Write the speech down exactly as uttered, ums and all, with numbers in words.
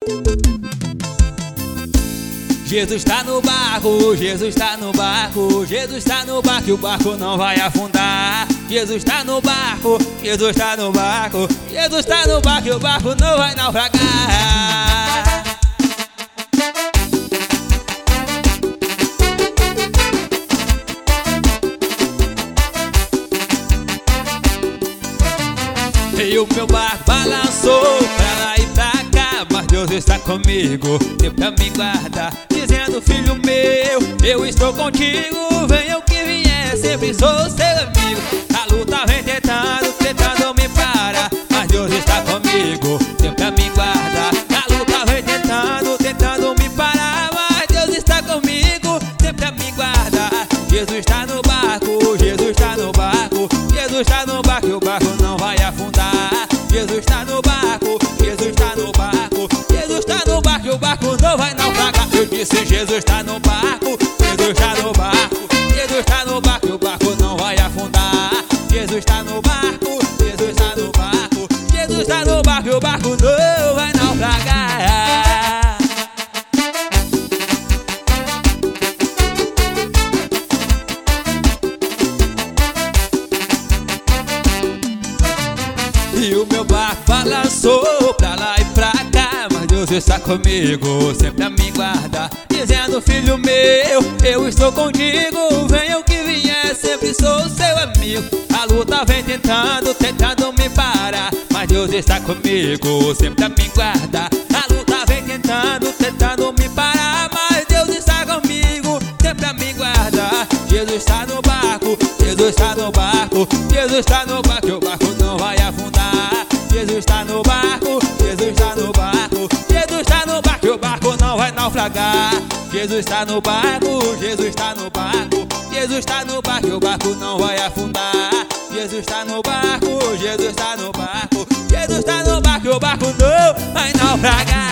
Jesus tá no barco, Jesus tá no barco, Jesus tá no barco e o barco não vai afundar. Jesus tá no barco, Jesus tá no barco, Jesus tá no barco e o barco não vai naufragar. E o meu barco balançou pra lá e pra cá, mas Deus está comigo, deu pra me guardar, dizendo: filho meu, eu estou contigo, venha o que vier, sempre sou seu amigo. A luta vem tentando, tentando me parar, mas Deus está comigo, deu pra me guardar. A luta vem tentando, tentando me parar, mas Deus está comigo, deu pra me guardar. Jesus está no barco, Jesus está no barco, Jesus está no barco e o barco não vai afundar. Jesus está no barco, Jesus está no barco, Jesus está no barco e o barco não vai naufragar. Eu disse: Jesus está no barco, Jesus está no barco, Jesus está no barco e o barco não vai afundar. Jesus está no barco, Jesus está no barco, Jesus está no barco e o barco não vai naufragar. E o meu barco balançou pra lá e pra cá, mas Deus está comigo, sempre a me guardar, dizendo: filho meu, eu estou contigo, venha o que vier, sempre sou seu amigo. A luta vem tentando, tentando me parar, mas Deus está comigo, sempre a me guardar. A luta vem tentando, tentando me parar, mas Deus está comigo, sempre a me guardar. Jesus está no barco, Jesus está no barco, Jesus está no barco e o barco não vai afundar. Jesus está no barco, Jesus está no barco, Jesus está no barco e o barco não vai naufragar. Jesus está no barco, Jesus está no barco, Jesus está no barco e o barco não vai afundar. Jesus está no barco, Jesus está no barco, Jesus está no barco e o barco não vai naufragar.